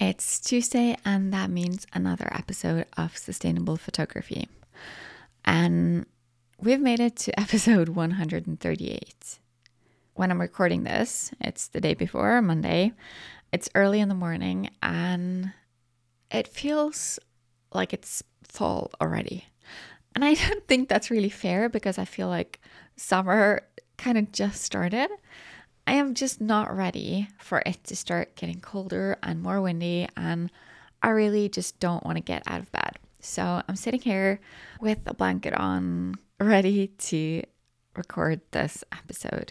It's Tuesday, and that means another episode of Sustainable Photography. And we've made it to episode 138. When I'm recording this, it's the day before, Monday. It's early in the morning, and it feels like it's fall already. And I don't think that's really fair because I feel like summer kind of just started. I am just not ready for it to start getting colder and more windy, and I really just don't want to get out of bed. So I'm sitting here with a blanket on, ready to record this episode.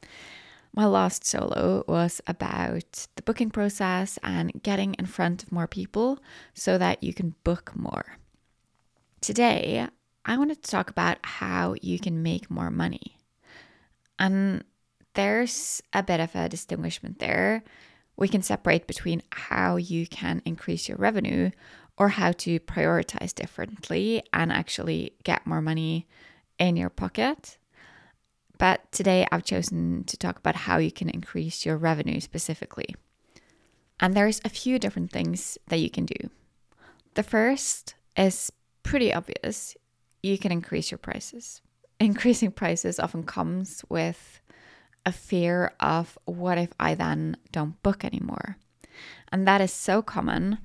My last solo was about the booking process and getting in front of more people so that you can book more. Today, I wanted to talk about how you can make more money. And there's a bit of a distinguishment there. We can separate between how you can increase your revenue or how to prioritize differently and actually get more money in your pocket. But today I've chosen to talk about how you can increase your revenue specifically. And there's a few different things that you can do. The first is pretty obvious. You can increase your prices. Increasing prices often comes with a fear of what if I then don't book anymore? And that is so common.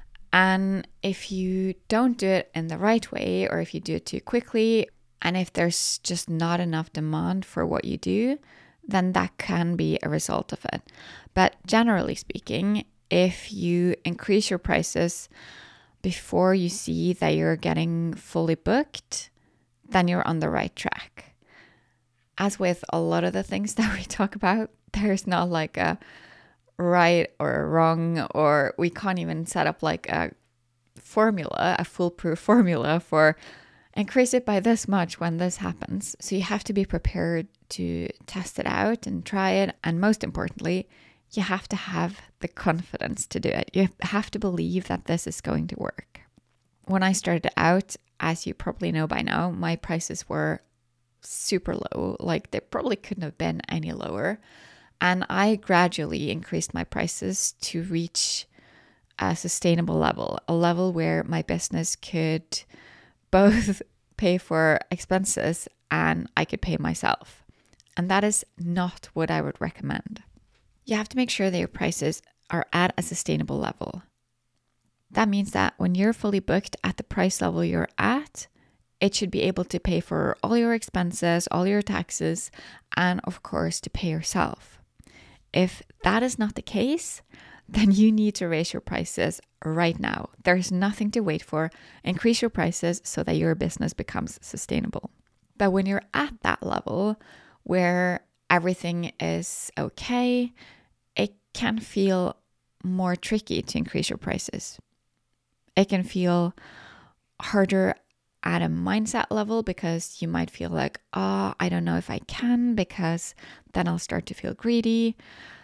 And if you don't do it in the right way, or if you do it too quickly, and if there's just not enough demand for what you do, then that can be a result of it. But generally speaking, if you increase your prices before you see that you're getting fully booked, then you're on the right track. As with a lot of the things that we talk about, there's not like a right or a wrong, or we can't even set up like a formula, a foolproof formula for increase it by this much when this happens. So you have to be prepared to test it out and try it. And most importantly, you have to have the confidence to do it. You have to believe that this is going to work. When I started out, as you probably know by now, my prices were super low. Like they probably couldn't have been any lower. And I gradually increased my prices to reach a sustainable level, a level where my business could both pay for expenses and I could pay myself. And that is not what I would recommend. You have to make sure that your prices are at a sustainable level. That means that when you're fully booked at the price level you're at, it should be able to pay for all your expenses, all your taxes, and of course to pay yourself. If that is not the case, then you need to raise your prices right now. There's nothing to wait for. Increase your prices so that your business becomes sustainable. But when you're at that level where everything is okay, it can feel more tricky to increase your prices. It can feel harder at a mindset level because you might feel like, I don't know if I can, because then I'll start to feel greedy.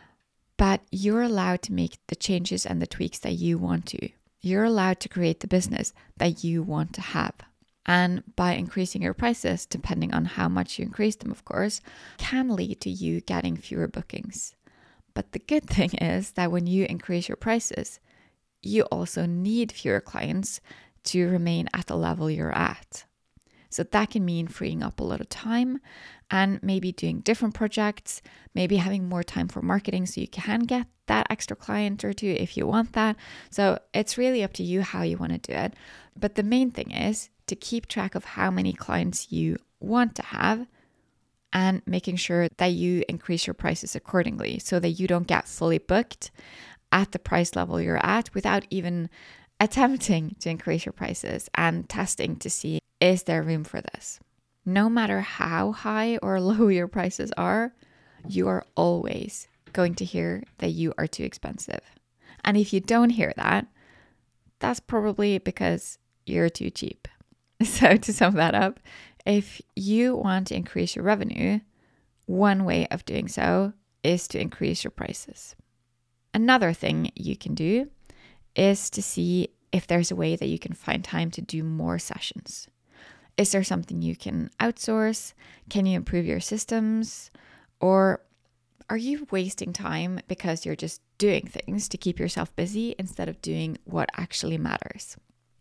But you're allowed to make the changes and the tweaks that you want to. You're allowed to create the business that you want to have. And by increasing your prices, depending on how much you increase them, of course, can lead to you getting fewer bookings. But the good thing is that when you increase your prices, you also need fewer clients to remain at the level you're at. So that can mean freeing up a lot of time and maybe doing different projects, maybe having more time for marketing so you can get that extra client or two if you want that. So it's really up to you how you want to do it. But the main thing is to keep track of how many clients you want to have and making sure that you increase your prices accordingly so that you don't get fully booked at the price level you're at without even attempting to increase your prices and testing to see, is there room for this? No matter how high or low your prices are, you are always going to hear that you are too expensive. And if you don't hear that, that's probably because you're too cheap. So to sum that up, if you want to increase your revenue, one way of doing so is to increase your prices. Another thing you can do is to see if there's a way that you can find time to do more sessions. Is there something you can outsource? Can you improve your systems? Or Are you wasting time because you're just doing things to keep yourself busy instead of doing what actually matters?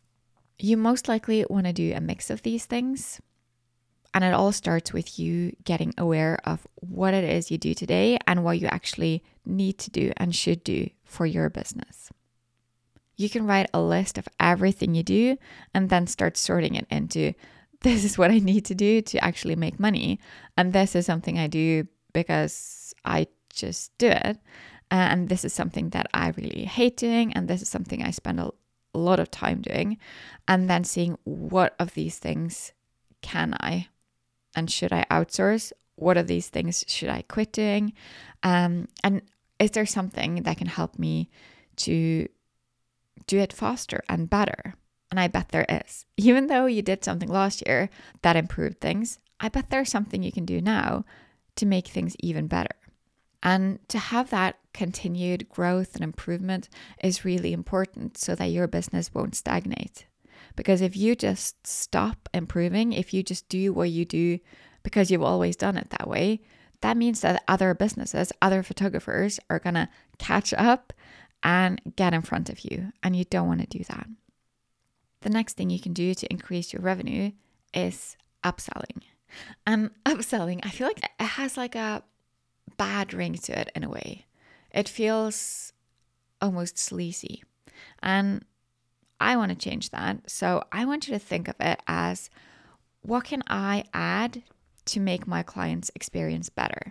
You most likely want to do a mix of these things. And it all starts with you getting aware of what it is you do today and what you actually need to do and should do for your business. You can write a list of everything you do and then start sorting it into, this is what I need to do to actually make money. And this is something I do because I just do it. And this is something that I really hate doing. And this is something I spend a lot of time doing. And then seeing what of these things can I and should I outsource? What of these things should I quit doing? And is there something that can help me to do it faster and better? And I bet there is. Even though you did something last year that improved things, I bet there's something you can do now to make things even better. And to have that continued growth and improvement is really important so that your business won't stagnate. Because if you just stop improving, if you just do what you do because you've always done it that way, that means that other businesses, other photographers are going to catch up and get in front of you. And you don't want to do that. The next thing you can do to increase your revenue is upselling. And upselling, I feel like it has like a bad ring to it in a way. It feels almost sleazy. And I want to change that. So I want you to think of it as, what can I add to make my clients' experience better?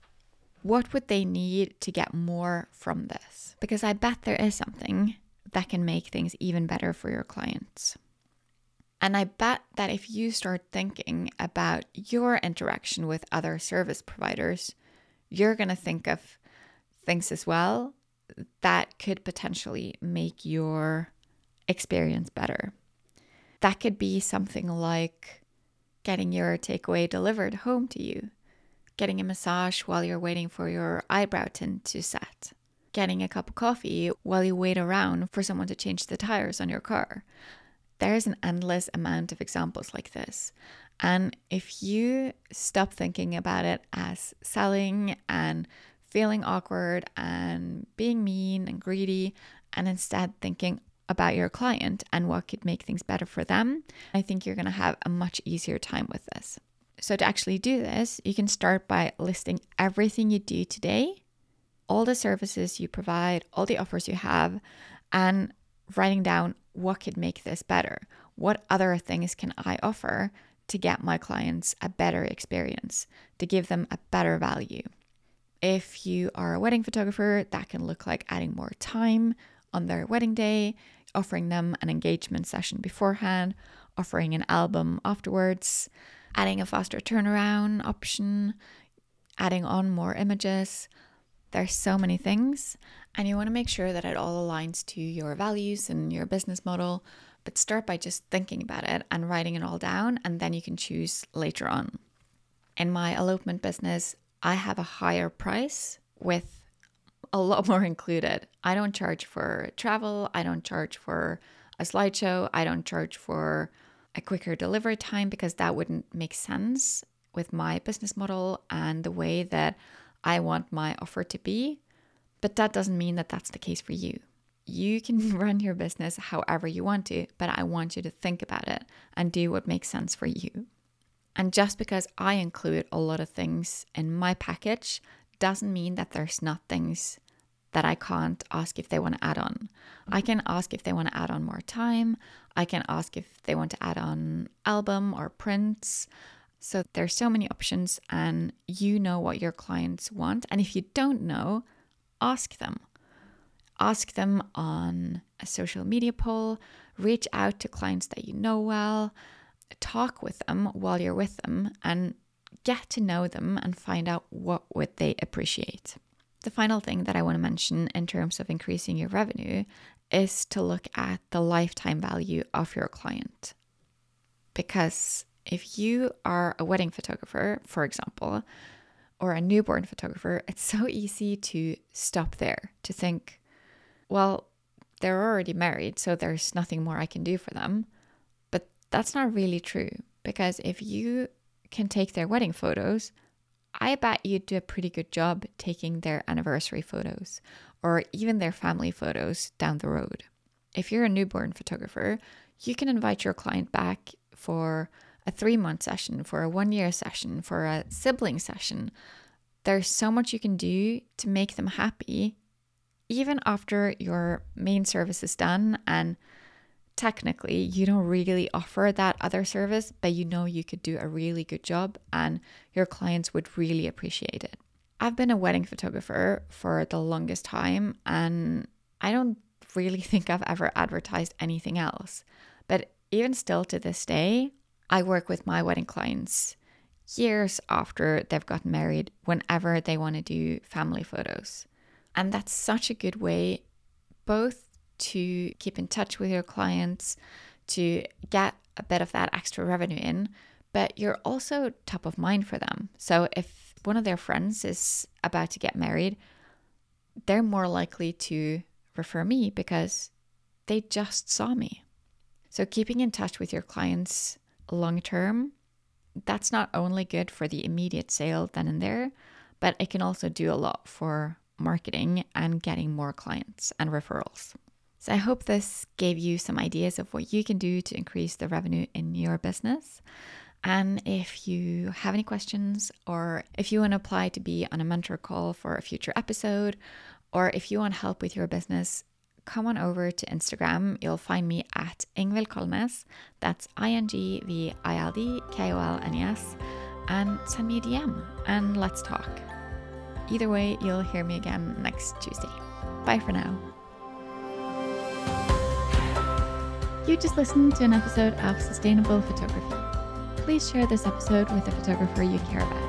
What would they need to get more from this? Because I bet there is something that can make things even better for your clients. And I bet that if you start thinking about your interaction with other service providers, you're going to think of things as well that could potentially make your experience better. That could be something like getting your takeaway delivered home to you, getting a massage while you're waiting for your eyebrow tint to set, getting a cup of coffee while you wait around for someone to change the tires on your car. There's an endless amount of examples like this. And if you stop thinking about it as selling and feeling awkward and being mean and greedy, and instead thinking about your client and what could make things better for them, I think you're going to have a much easier time with this. So to actually do this, you can start by listing everything you do today, all the services you provide, all the offers you have, and writing down what could make this better. What other things can I offer to get my clients a better experience, to give them a better value? If you are a wedding photographer, that can look like adding more time on their wedding day, offering them an engagement session beforehand, offering an album afterwards, adding a faster turnaround option, adding on more images. There's so many things, and you want to make sure that it all aligns to your values and your business model, but start by just thinking about it and writing it all down, and then you can choose later on. In my elopement business, I have a higher price with a lot more included. I don't charge for travel. I don't charge for a slideshow. I don't charge for a quicker delivery time because that wouldn't make sense with my business model and the way that I want my offer to be. But that doesn't mean that that's the case for you. You can run your business however you want to, but I want you to think about it and do what makes sense for you. And just because I include a lot of things in my package doesn't mean that there's not things that I can't ask if they want to add on. I can ask if they want to add on more time. I can ask if they want to add on album or prints. So there's so many options, and you know what your clients want. And if you don't know, ask them. Ask them on a social media poll, reach out to clients that you know well, talk with them while you're with them, and get to know them and find out what would they appreciate. The final thing that I want to mention in terms of increasing your revenue is to look at the lifetime value of your client. Because if you are a wedding photographer, for example, or a newborn photographer, it's so easy to stop there, to think, well, they're already married, so there's nothing more I can do for them. But that's not really true, because if you can take their wedding photos, I bet you'd do a pretty good job taking their anniversary photos or even their family photos down the road. If you're a newborn photographer, you can invite your client back for a 3-month session, for a 1-year session, for a sibling session. There's so much you can do to make them happy, even after your main service is done and technically you don't really offer that other service, but you know you could do a really good job and your clients would really appreciate it. I've been a wedding photographer for the longest time and I don't really think I've ever advertised anything else. But even still to this day, I work with my wedding clients years after they've gotten married whenever they want to do family photos. And that's such a good way both to keep in touch with your clients, to get a bit of that extra revenue in, but you're also top of mind for them. So if one of their friends is about to get married, they're more likely to refer me because they just saw me. So keeping in touch with your clients long term, that's not only good for the immediate sale then and there, but it can also do a lot for marketing and getting more clients and referrals. So I hope this gave you some ideas of what you can do to increase the revenue in your business. And if you have any questions, or if you want to apply to be on a mentor call for a future episode, or if you want help with your business, come on over to Instagram. You'll find me at Ingvild Kolnes. That's INGVILDKOLNES. And send me a DM and let's talk. Either way, you'll hear me again next Tuesday. Bye for now. You just listened to an episode of Sustainable Photography. Please share this episode with a photographer you care about.